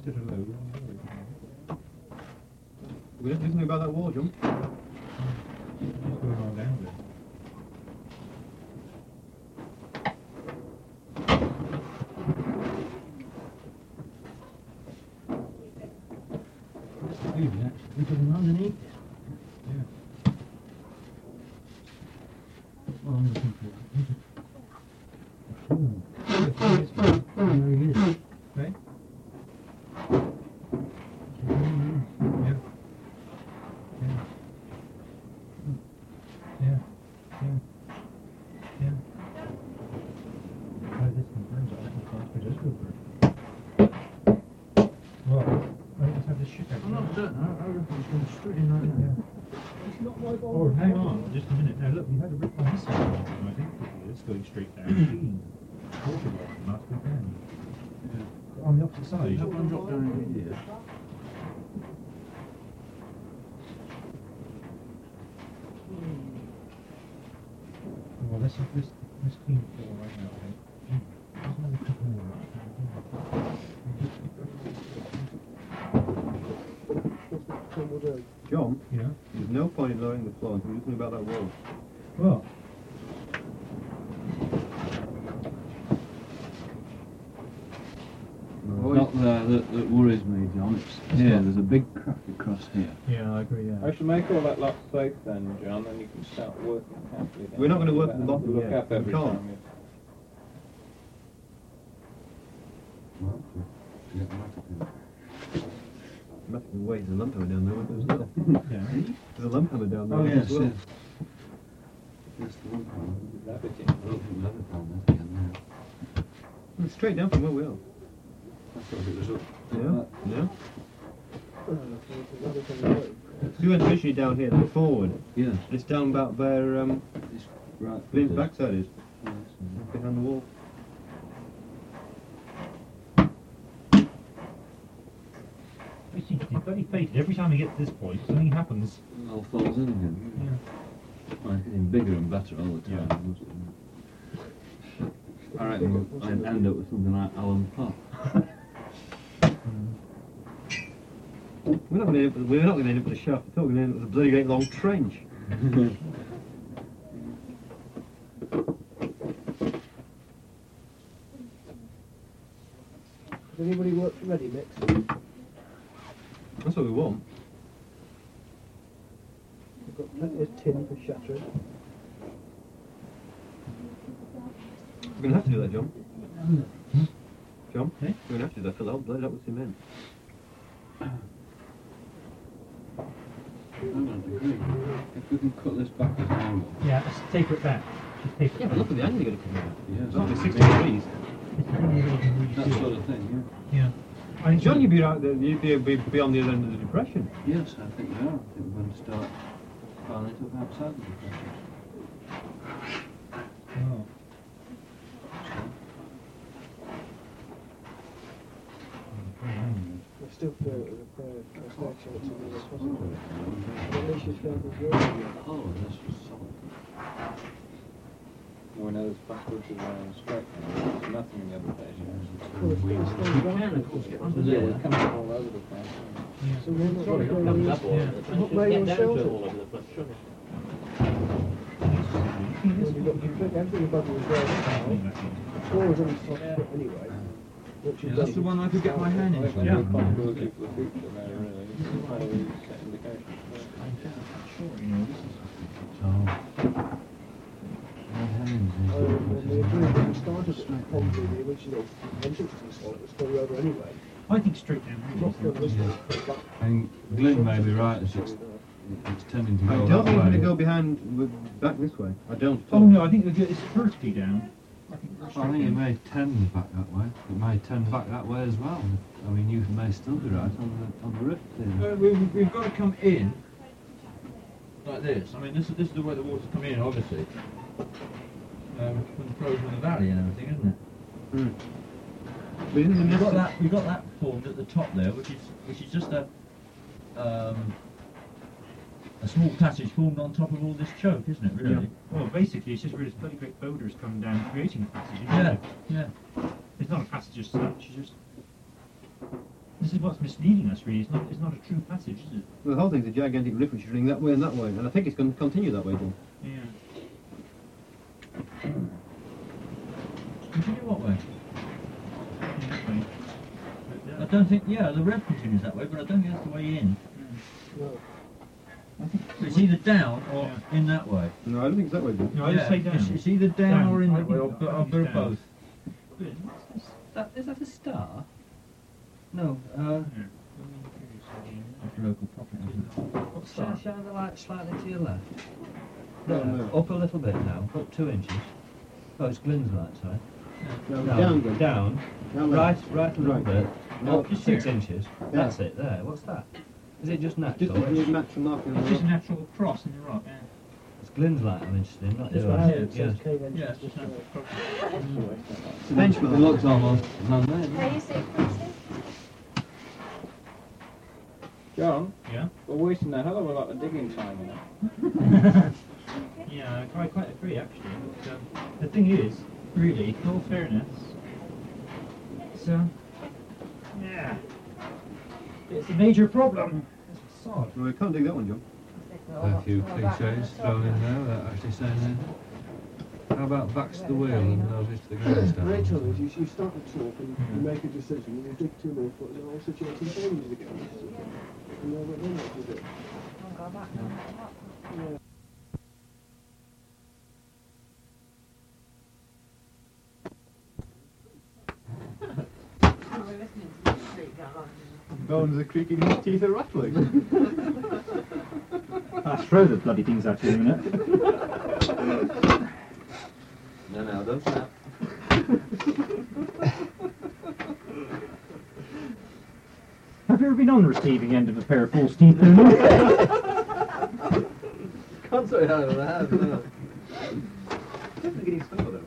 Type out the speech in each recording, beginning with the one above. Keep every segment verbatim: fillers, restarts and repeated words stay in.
stood a load. We don't do something about that wall, John. What's going on down there? Maybe actually, we're going underneath it. Yeah. Well, I'm looking for it. Oh, there he is. Right? Yeah. Yeah. Yeah. Yeah. Yeah. Try this confirms that I can transfer this over. Well, I just have this shit out. I'm not certain. I, I reckon it's going straight in right now. Yeah. Oh, hang on, just a minute. Now look, we had a rip on this side. I think it's going straight down. Last weekend. Yeah. On the opposite side. That one dropped down in here. Well, let's let's let's clean the floor right now. Okay? There's another couple more. John, Yeah. there's no point in lowering the floor until we do something about that wall. Well. Not there that, that worries me, John. It's here. There's a big crack across here. Yeah, I agree. Yeah. I should make all that lot safe then, John, and you can start working carefully. We're not going to work at the bottom Look yet. up every We can't. time. Well, yeah, yeah, Must be way there's a lump hammer down there with us as well. Yeah. There's a lump hammer down there Oh, as yes, well. yes. Yes, the one pound. That bit I don't think the other pound is again now. It's straight down from where we are. I thought it was up. Yeah, yeah. So you went visually down here, look forward. Yes. It's down about where um, It's right. Glenn's there. backside is, Yes. behind the wall. It seems to be very fated. Every time we get to this point, something happens. It all falls in again. Yeah. Well, it's getting bigger and better all the time. Yeah. Must admit. I reckon we'll I'd end up with something like Alan Pop. We're not going to end up, we're not going to end up with a shaft at all. We're going to end up with a bloody great long trench. Has anybody worked for Ready Mix? That's what we want. We've got plenty of tin for shattering. We're going to have to do that, John. Hmm? John? Eh? We're going to have to do that, fill the whole bloody up with cement. I don't agree. If we can cut this back as an angle. Yeah, let's taper it back. Just taper Yeah, it but look at the angle you're going to come out. Yes. It's only sixty degrees. That sort of thing, Yeah. I think John, you'd be right there, you'd be, be, be on the other end of the depression. yeah. Yes, I think we are. I think we're going to start filing it up outside the depression. Oh. I still feel it was a fair a fair chance of being possible. At least you found the work. Oh, this was solid. We know it's backwards and round straight now. There's nothing in the other place. Well, it's it's still round. Yeah, we're coming all over the place. So we're not Sorry, going comes to up all over the place. not Just made get on down to it shelter. all over the place, shouldn't it? You've got complete everything above you is there now. The floor is only soft foot anyway. Which Yeah, is that's the one I could get my hand I think into. there's a possibility for the future there, really. This is one of these set indications. Oh, when the agreement started at probably the original entrance to the site was still over anyway. I think straight down. Not still this Yeah. way. I think Glenn may be right. It's, it's, it's tending to I go don't that think we're going to way. go behind, with- back this way. I don't at Oh all. no, I think it's vertically down. I think we're I straight think it down. may tend back that way. It may tend back that way as well. I mean, you may still be right on the on the rift there. Uh, we've, we've got to come in like this. I mean, this is this is the way the water's come in, obviously. Um, from the flow from the valley and everything, isn't it? Mm. But isn't the We've got nest- that. We've got that formed at the top there, which is which is just a um, a small passage formed on top of all this choke, isn't it? Really? Well, basically, it's just where this bloody great boulders come down, creating a passage. isn't Yeah. it? Yeah. It's not a passage as such. It's just This is what's misleading us, really. It's not, it's not a true passage, is it? Well, the whole thing's a gigantic rift which is running that way and that way, and I think it's going to continue that way, John. Yeah. Continue what way? In that way. But, I uh, don't think, yeah, the rev continues that way, but I don't think that's the way in. No. It's either down or Yeah. in that way. No, I don't think it's that way, John. No, I just say down. It's, it's either down, Down. or in I that way, or, think- I or think bit it's of down. both. Good. What's this? That, is that a star? No. Uh, Yeah. That's local property, isn't it? what's that? Shine the light slightly to your left. No, There. no. Up a little bit now. Up two inches. Oh, it's Glyn's light, sorry. No, No, down, John. down. Down Right, right a little Right. bit. No, Up just six here. inches. That's it. There. What's that? Is it just natural? Just a It's- natural marking on It's the just a rock. natural cross in the rock, yeah. It's Glyn's light I'm interested in, not Just yours. what Yeah. Howard says, Yeah. cave entrance Yeah, it's this just way. natural. It's a benchmark. It looks almost man-made. Can you see Francis? John, Yeah? we're wasting a hell of a lot of digging time here. Yeah, I quite, quite agree, actually. But, um, the thing is, really, in all fairness, it's, um, yeah, it's a major problem. It's a sod. No, we can't dig that one, John. A few cliches thrown in there without actually saying anything. How about backs to the wheel and noses to the grindstone? Rachel is you, you start to talk and you make a decision and you dig two more foot and the whole situation changes again. And then what then what you do? I'll go back now. We're listening to the street go on. Bones are creaking, his teeth are rattling. I'll throw the bloody things at you in a minute. No, no, don't snap. Have you ever been on the receiving end of a pair of false teeth? Can't say I ever have, no. Definitely getting some of them.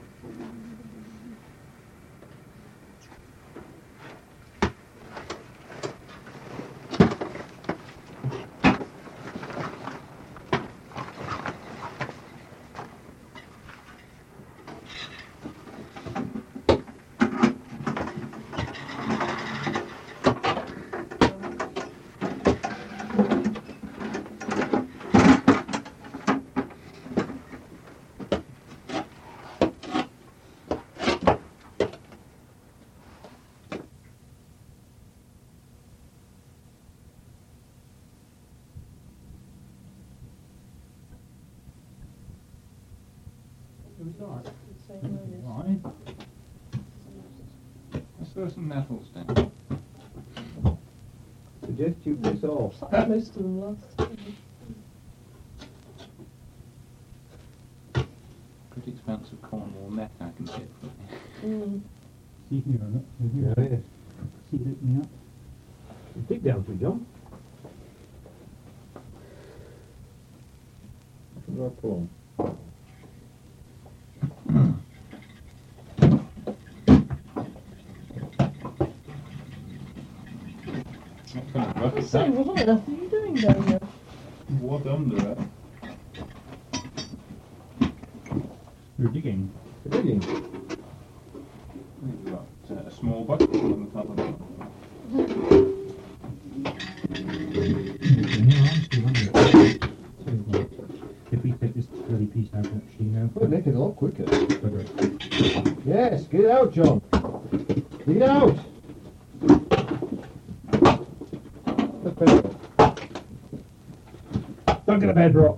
Right. Let's throw some metals down. Suggest you piss off. Most of them last. Pretty expensive Cornwall neck I can get from here. Mm. See here, look. Yeah, yeah. See it opening up. Dig down through, John. Should I pull on? Not kind of rough, I is say, that? what on earth are you doing down there? What under it? You're digging. Digging. I think we've got uh, a small bucket on the top of it. If we take this bloody piece out, actually, now. We'll make it a lot quicker. Yes, get it out, John. Get it out. The bedrock. Don't get a bedrock.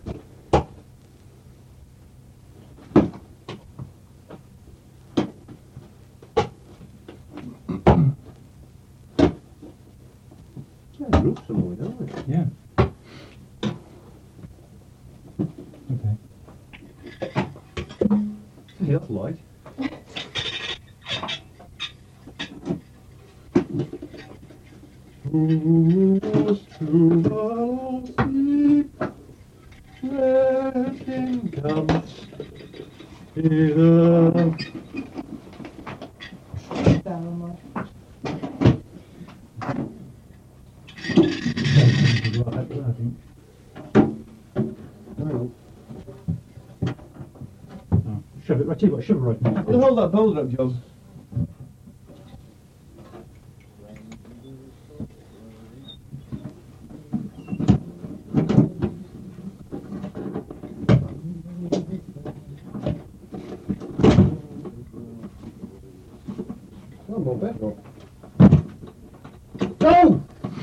Yeah, the roof's some more, don't we? Yeah. Okay. Hey, that's light. Who was to follow sleep? Let him come hither. Down on I think. No. Oh, shove it. I tell you what, shove it right now. Hold that boulder up, John. more bedrock. No!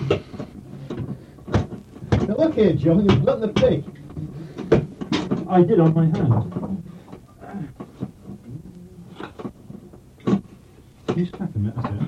Now look here, John, you've got the pig. I did on my hand. You just clap a minute, that's it.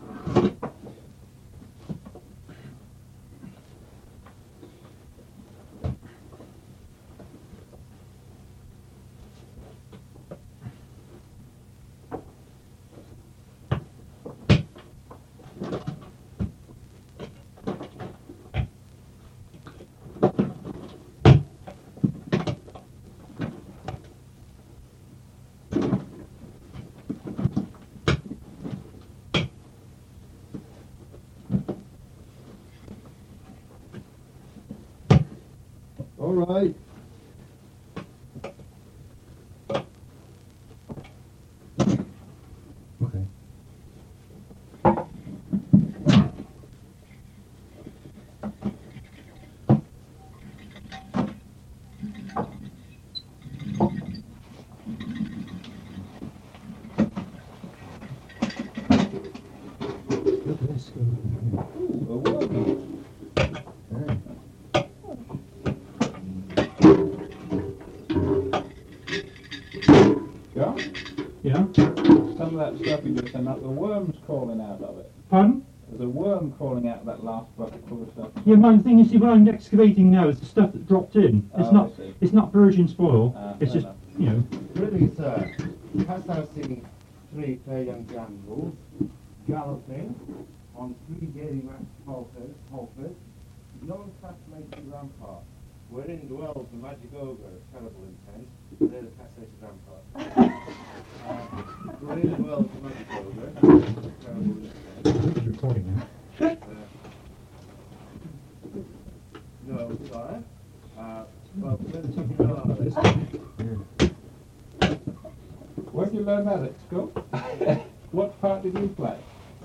All right. Okay. Look at this. Ooh, a worm. John, Yeah? some of that stuff you just sent out, the worm's crawling out of it. Pardon? There's a worm crawling out of that last bucket full of stuff. Yeah, my thing is, see, what I'm excavating now is the stuff that dropped in. It's Oh, not, I see. it's not virgin spoil. Ah, it's fair just, enough. you know. Really, sir, hast thou seen three fair young damsels galloping on three gaily matched halters, halters, beyond fascinating rampart, wherein dwells the magic ogre of terrible intent. They're the fascinating rampart. uh, wherein dwells the magic ogre of terrible intent. It's recording now. Uh, no, sorry. Uh, well, where the chicken are. Where did you learn that at school? What part did you play?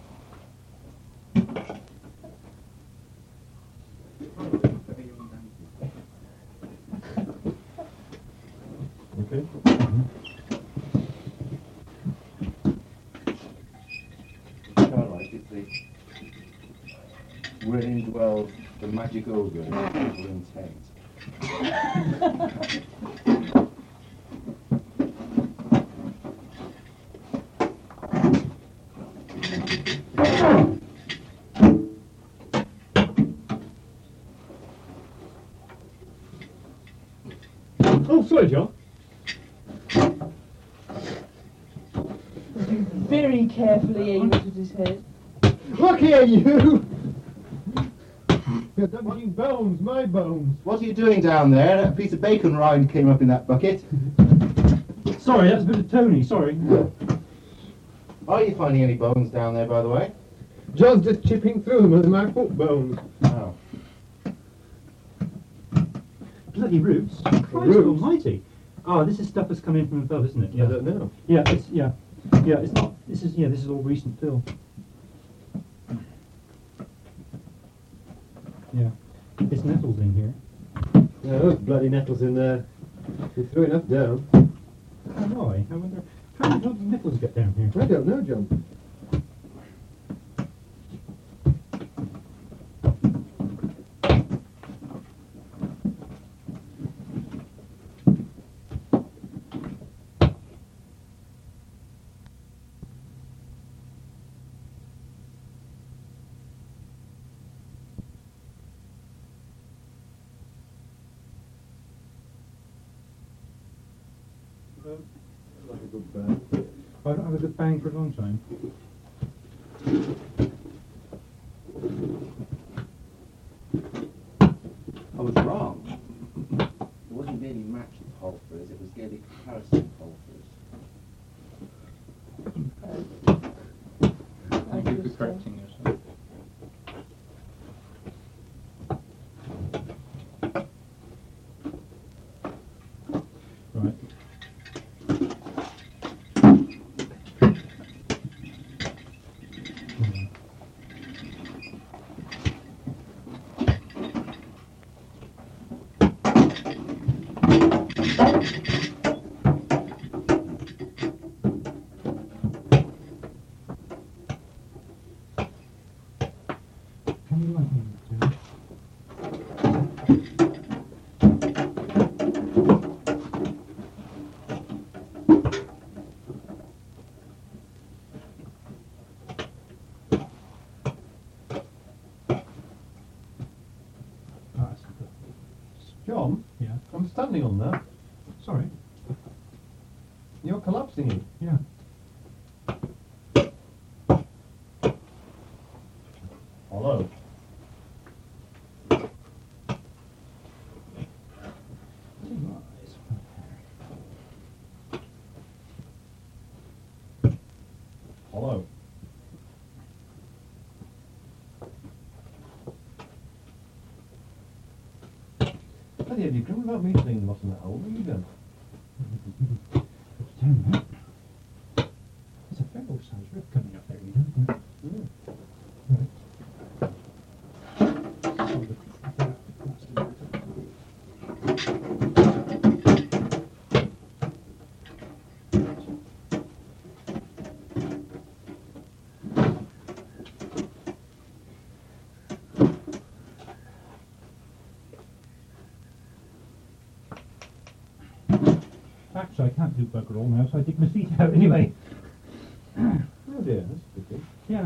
Okay. Starlight, it's the wherein dwells the magic ogre of terrible intent. Oh, sorry, John. Very carefully aimed at his head. Look here, you! You're damaging bones, my bones. What are you doing down there? A piece of bacon rind came up in that bucket. Sorry, that's a bit of Tony, sorry. Are you finding any bones down there, by the way? John's just chipping through them with my foot bones. Oh. Bloody roots. Christ Roots? almighty. Oh, this is stuff that's come in from above, isn't it? I don't know. Yeah, it's, yeah. Yeah, it's not, this is, yeah, this is all recent fill. Yeah. It's nettles in here. Yeah, those bloody nettles in there. You threw enough down. Oh, why? I wonder, how did those nettles get down here? I don't know, John. Like a good bang. I don't have a good bang for a long time. I was wrong. It wasn't really matched pulpers, it was gaily comparison pulpers. Thank you for correcting yourself. Right. you like me to? John? Yeah. I'm standing on that. Sorry. You're collapsing it. Yeah. Hello. Hello. Bloody hell, you come without me saying what's in that hole, are you then? Down there. There's a fair old sized rip coming up there, you know. Mm. Right. So the, that, that's the Actually, I can't do bugger all now, so I dig my feet out anyway. Oh dear, that's a good thing. Yeah.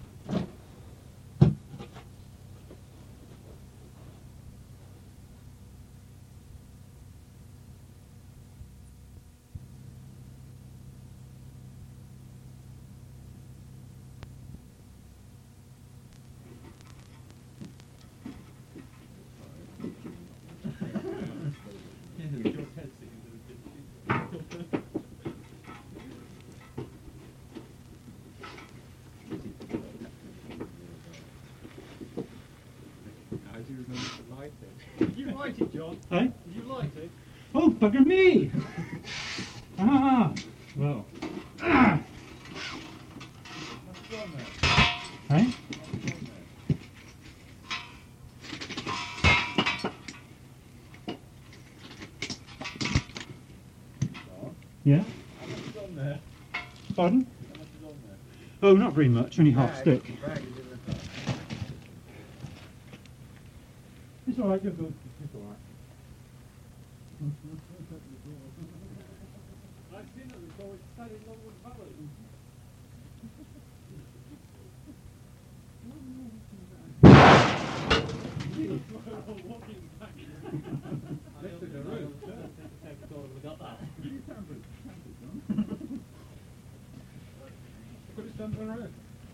Did you write it, John? Eh? Did you write it? Oh, bugger me! Ah! Well. Ah! What's on there? Eh? What's on there? Yeah? How much is on there? Pardon? How much is on there? Oh, not very much, only half Bag, stick. bag is in the car. It's alright, you're good. It's alright. I've seen it before, it's sat in Longwood Valley. Walking back. Lifted the roof. You tampered, tampered, John. Put it down to the roof.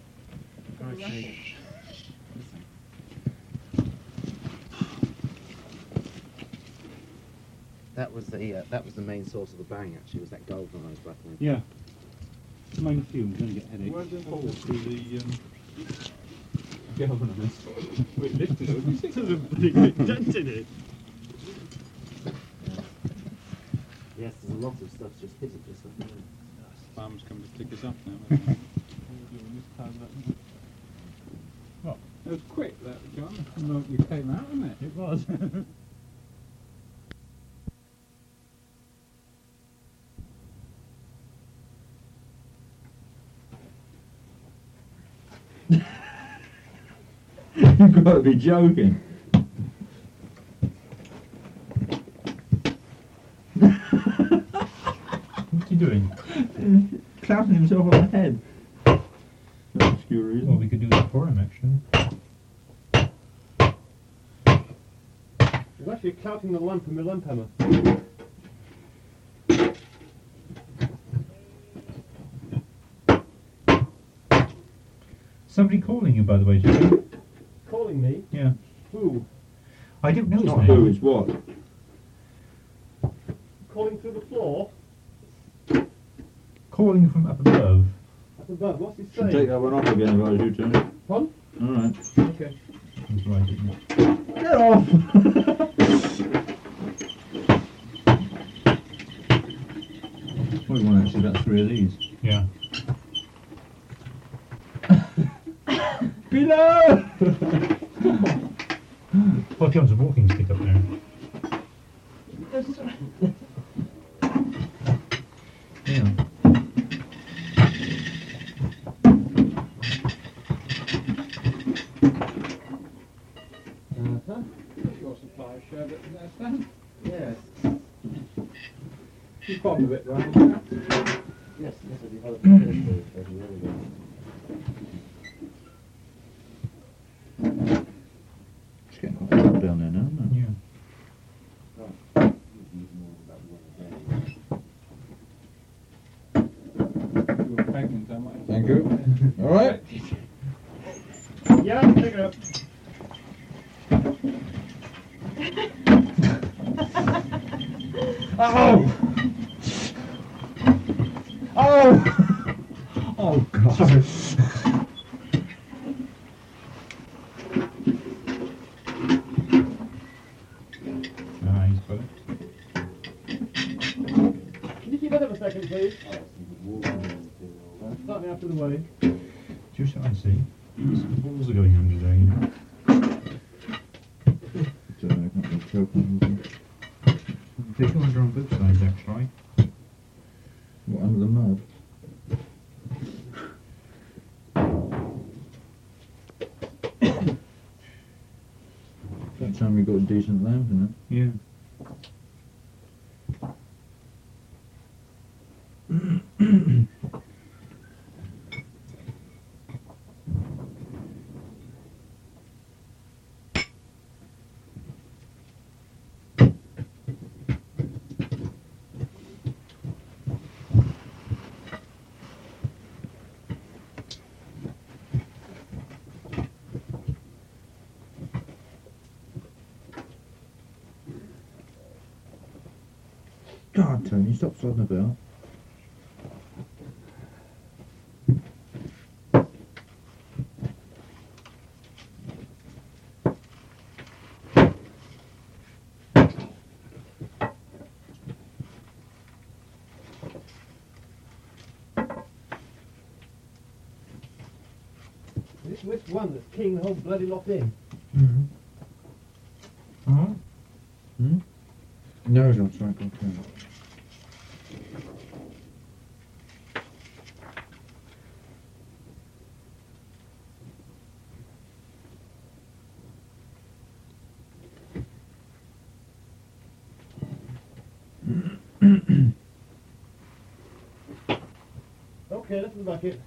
That was the uh, that was the main source of the bang. Actually, was that gold when I was battling. Yeah. Minor fumes, gonna get headache. Where's the hole through the um, galvanized? Wait, lifted it. What do you think? There's a big dent in it. Yes, there's a lot of stuff just hit it just up there. Farm's come to tick us up now. What? It was quick, that, John. The moment you came out, wasn't it? It was. You've got to be joking. What's he doing? Clapping himself on the head. That's curious. Well, we could do that for him, actually. He's actually clouting the lamp with my lamp hammer. Somebody calling you, by the way, Jimmy? Calling me? Yeah. Who? I don't know his Not name. who, it's what. Calling through the floor? Calling from up above. Up above, what's he Should saying? take that one off again if I was you, Tony. Pardon? Alright. Okay. That's right, isn't it? Get off! We want actually about three of these. Yeah. Below! What comes a walking stick up there? Yeah. You've got a bit there. Yes, yes, I do have a bit It's getting quite cold down there now, isn't it? Yeah. You were pregnant, don't I? Thank you. All right. Yeah, pick it up. Oh! Oh! Oh, God. Ah, he's got it. Can you keep that up a second, please? Start me after the way. Just so I see. Some balls are going under there, you know. So, I can't really choke on They go under on both sides, actually. what, under the mud? That time we got a decent lamp in it. Yeah. God, Tony, stop flodding about. Which, which one that's keying the whole bloody lot in? Mm-hmm. Oh? Hmm? No, don't try and go through. Okay, that's the bucket.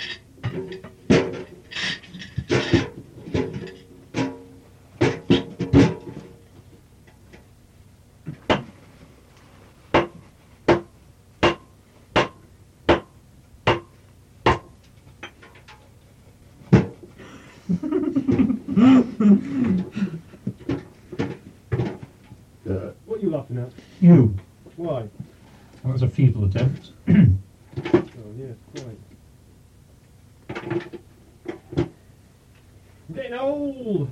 What are you laughing at? You. Why? That was a feeble attempt. Oh, yes, quite. I'm getting old!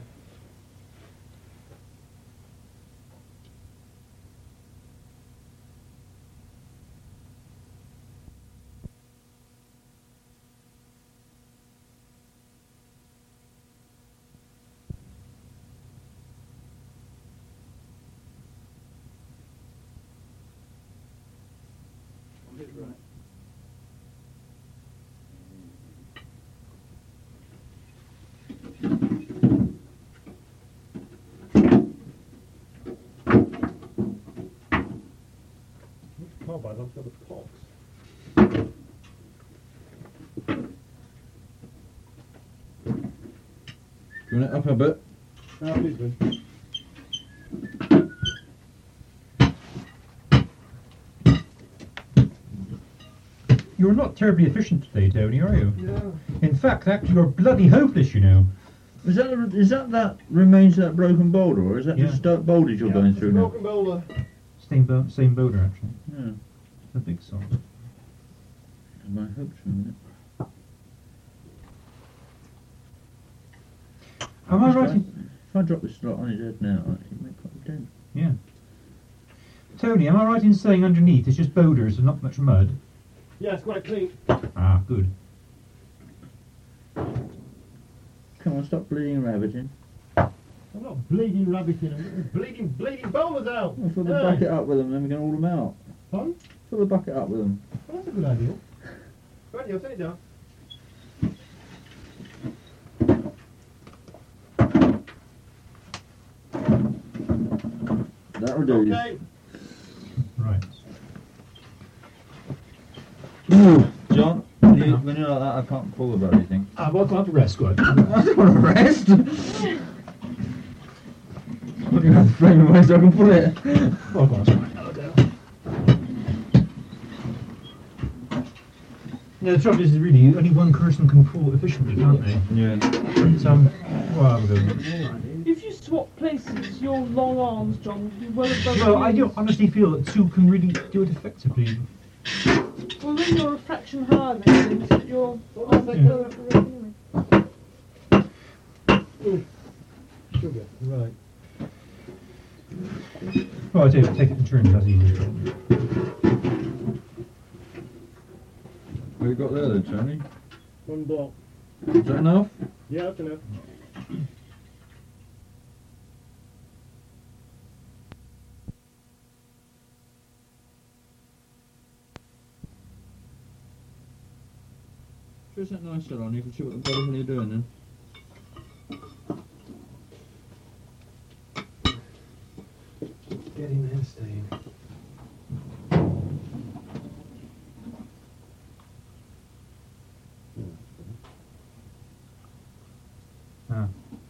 Carbide, I've got the pox. Do you want it up a bit? Ah, please do. You're not terribly efficient today, Tony, are you? No. In fact, actually, you're bloody hopeless, you know. Is that is that that remains of that broken boulder, or is that Yeah. the sto- boulders you're going through now? Broken boulder. Same, bo- same boulder, actually. Yeah. The big salt. My hopes for a minute. Am I If right I- in... If I drop this lot on his head now, it may quite a dent. Yeah. Tony, am I right in saying underneath it's just boulders and not much mud? Yeah, it's quite clean. Ah, good. Come on, stop bleeding and rabbiting. I'm not bleeding rabbiting, I'm bleeding, bleeding boulders out! Well, fill the Hey. bucket up with them, then we can haul them out. Pardon? Fill the bucket up with them. Well, that's a good idea. Right, I'll take it down. That'll do. Okay. Right. John, when you, when you're like that, I can't pull about anything. Ah, well, I'll have to rest, Squad. I don't want to rest. I'm going to have to frame it away so I can pull it. Oh, go on, Squad. Yeah, the trouble is, really, only one person can pull efficiently, can't they? Yeah. But, um, well, I'm going. If you swap places, your long arms, John, would be well above Well, I yours. do honestly feel that two can really do it effectively. Well, then you're a fraction higher than him, so you're arms like go up the road anyway. Sugar, right. Well, I do, take it in turns, that's easier. What you got there then, Tony? One block. Is that enough? Yeah, that's enough. Just that nice set on, you can see what the bloody hell you're doing then. Getting there, staying. Ah.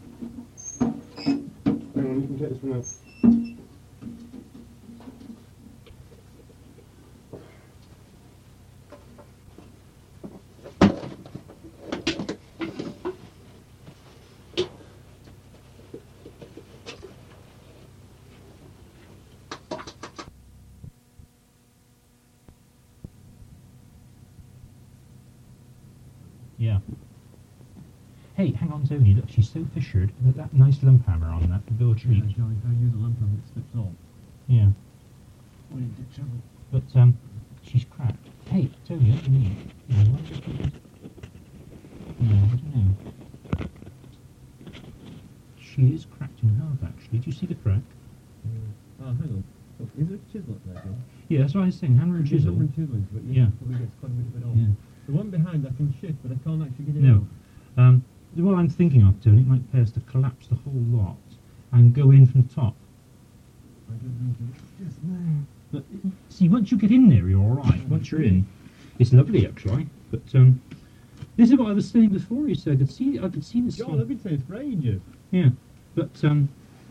Hang on, you can take this one out. Yeah. Hey, hang on, Tony, look, she's so fissured that that nice lump hammer on that would build a treat. Yeah, Joey, if I use a lump and it slips off. Yeah. We're in deep trouble. But, um, she's cracked. Hey, Tony, what do you mean? You know, what just because... No, I don't know. She is cracked in half, actually. Do you see the crack? Yeah. Oh, hang on. Look, is there a chisel up there, John? Yeah, that's what I was saying, hammer and chisel. Hammer and chisel into it, yeah. Yeah. Probably gets quite a bit of it off. Yeah. The one behind I can shift, but I can't actually get it No. out. Um, what I'm thinking of, Tony, it might pay us to collapse the whole lot and go in from the top. I don't know if it's just now. But, see, once you get in there, you're alright. Once you're in, it's lovely, actually. But, um, this is what I was saying before, you said. I could see, I could see this. John, I've been saying this for ages. Yeah, but, um,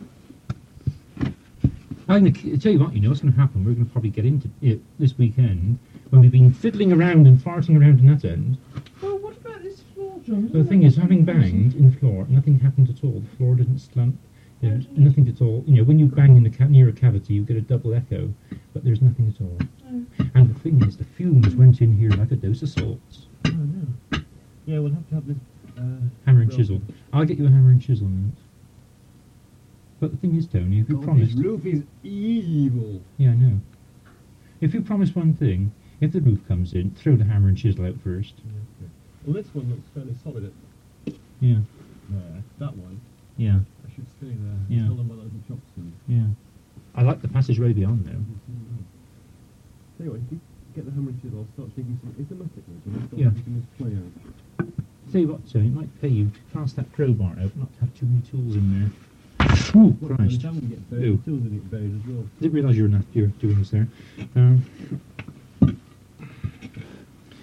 I'm going to tell you what, you know what's going to happen. We're going to probably get into it this weekend when we've been fiddling around and farting around in that end. Well, what about this floor, John? So the thing is, having banged in the floor, nothing happened at all. The floor didn't slump. There's nothing at all. You know, when you bang in a ca near a cavity, you get a double echo, but there's nothing at all. Oh. And the thing is, the fumes went in here like a dose of salts. Oh, no. Yeah, we'll have to have this... Uh, Hammer and broken. chisel. I'll get you a hammer and chisel, mate. But the thing is, Tony, if you God, promised... this roof is evil. Yeah, I know. If you promise one thing, if the roof comes in, throw the hammer and chisel out first. Yeah, okay. Well, this one looks fairly solid at Yeah, there. That one, yeah, I should stay there. Yeah. Tell them what little chop soon. yeah. I like the passageway beyond, though. Tell you what, if you get the hammer and chisel, I'll start thinking some arithmetic there, and I'll start Yeah. making this play out. Tell you what, Tony, it might pay you to cast that crowbar out, not to have too many tools in there. Ooh, What, Christ. the jam get buried, Ew. the tools will get buried as well. Didn't realise you were not you were doing this there. Um,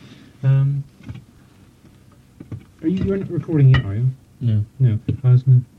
um, are you, you aren't recording yet, are you? No. No. I was going to